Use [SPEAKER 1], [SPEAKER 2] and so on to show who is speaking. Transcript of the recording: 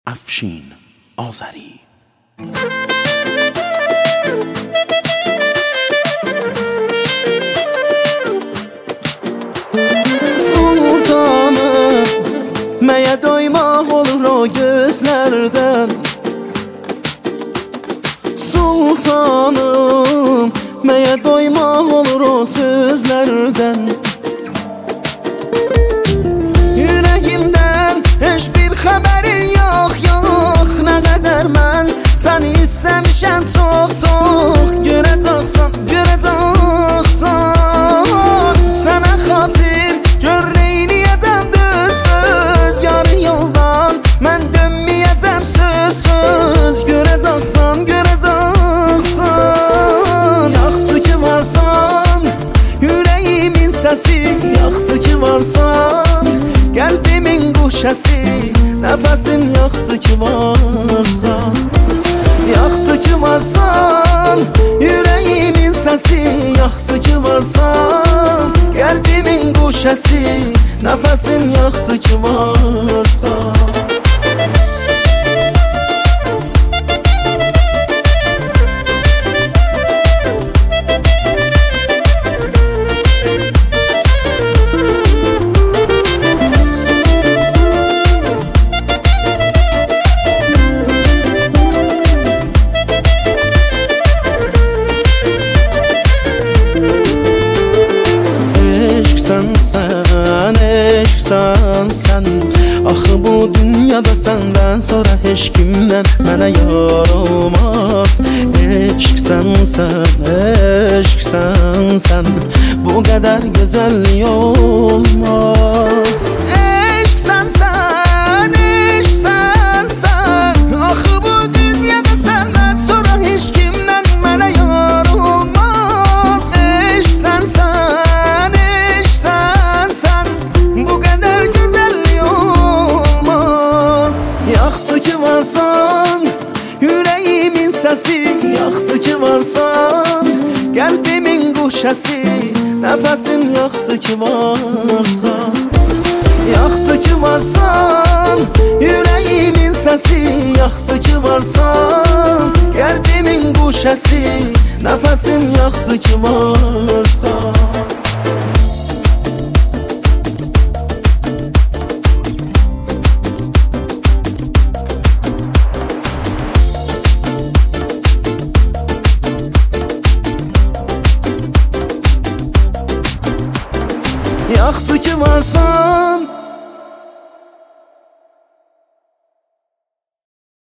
[SPEAKER 1] افشین آذری.
[SPEAKER 2] Sultanım, məyə doymaq olur o gözlərdən. Sultanım, məyə doymaq olur o sözlərdən. Yüreğimdən heç bir xəbərin yox, yox. Nə qədər mən səni istəmişəm çox, çox. Görəcəksən, görəcəksən. Sənə xatir gör neyniyəcəm düz, düz. Yarı yoldan mən dönməyəcəm söz, söz. Görəcəksən, görəcəksən. Yaxşı ki varsan, yüreğimin səsi. Yaxşı ki varsan, qəlbimin quşəsi. Nəfəsim yaxşı ki varsan. Yaxşı ki varsan, yüreğimin səsi. Yaxşı ki varsan, qəlbimin quşəsi. Nəfəsim yaxşı ki varsan. Sen axı bu dünyada səndən sonra heç kimdən mənə yar olmaz. Eşqsən sən, bu qədər gözəllik olmaz. Eşqsən sən, axı bu dünyada səndən sonra heç kimdən mənə yar olmaz. Eşqsən sən, bu qədər gözəllik olmaz. Yaxşı ki varsan, yüreğimin səsi. Yaxşı ki varsan, qəlbimin quşəsi. Nəfəsim yaxşı ki varsan. Yaxşı ki varsan, yüreğimin səsi. Yaxşı ki varsan, qəlbimin quşəsi. Nəfəsim yaxşı ki varsan. Yaxşı ki varsan,